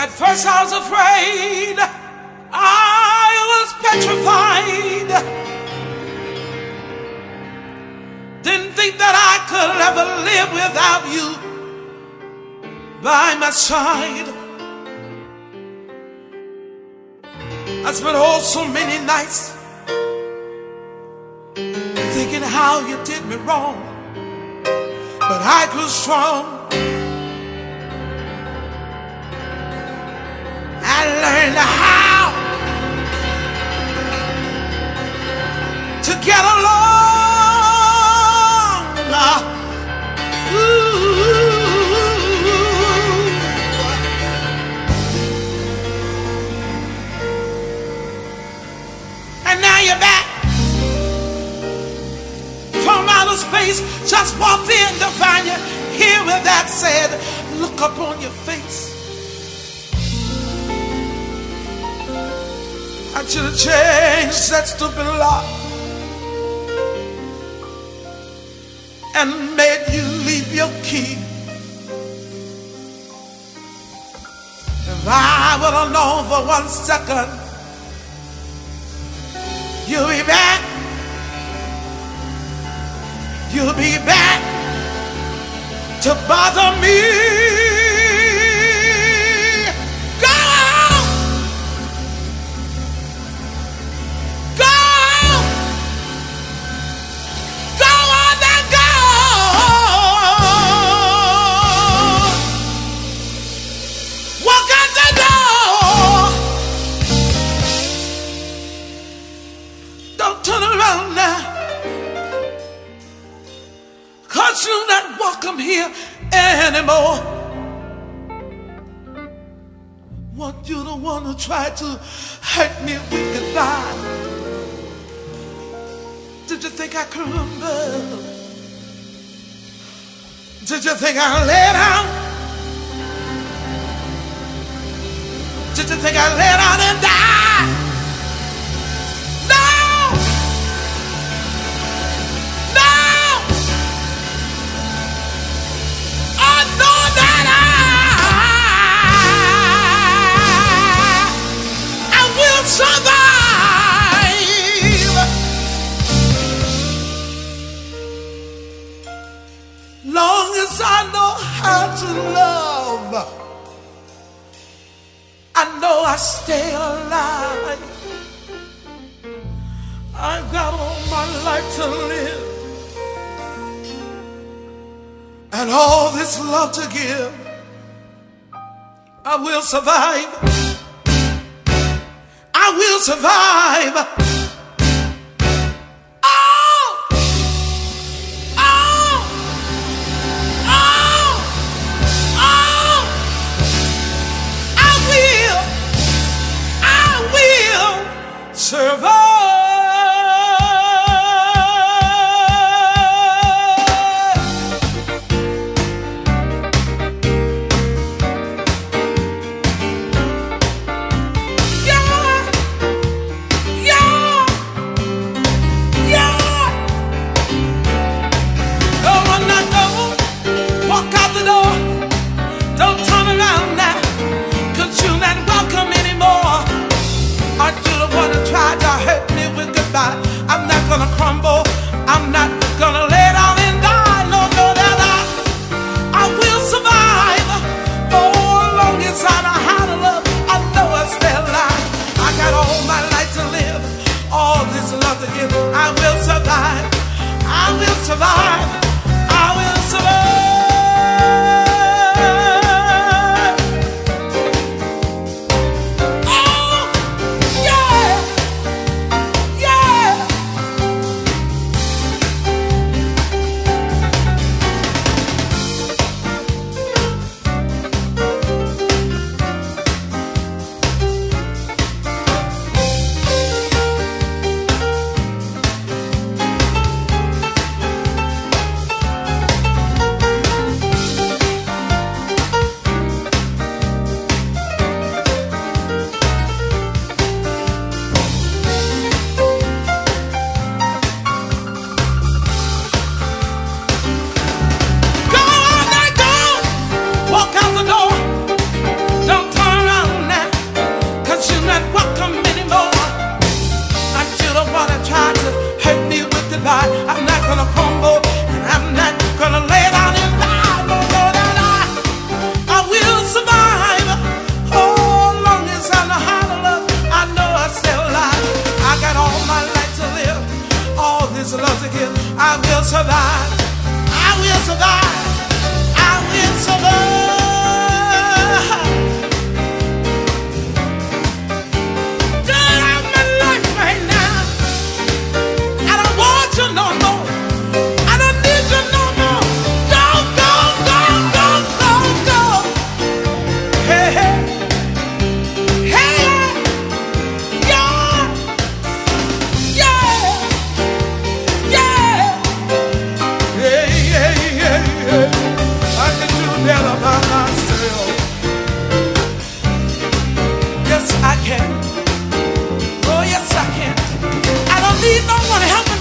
At first I was afraid, I was petrified. Didn't think that I could ever live without you by my side. I spent so many nights thinking how you did me wrong, but I grew strong. I learned how to get along. And now you're back from outer space. Just walked in to find you here with that said look up on your face. I should have changed that stupid lock and made you leave your key. If I would have known for 1 second you'll be back, you'll be back to bother me. You're not welcome here anymore. Want you the one who tried to hurt me with goodbye. Did you think I could remember? Did you think I'd lay down? Did you think I'd lay down and die? Survive. Long as I know how to love, I know I stay alive. I've got all my life to live and all this love to give. I will survive. I will survive. Oh, oh, oh, oh. I will survive. Yeah. don't want to help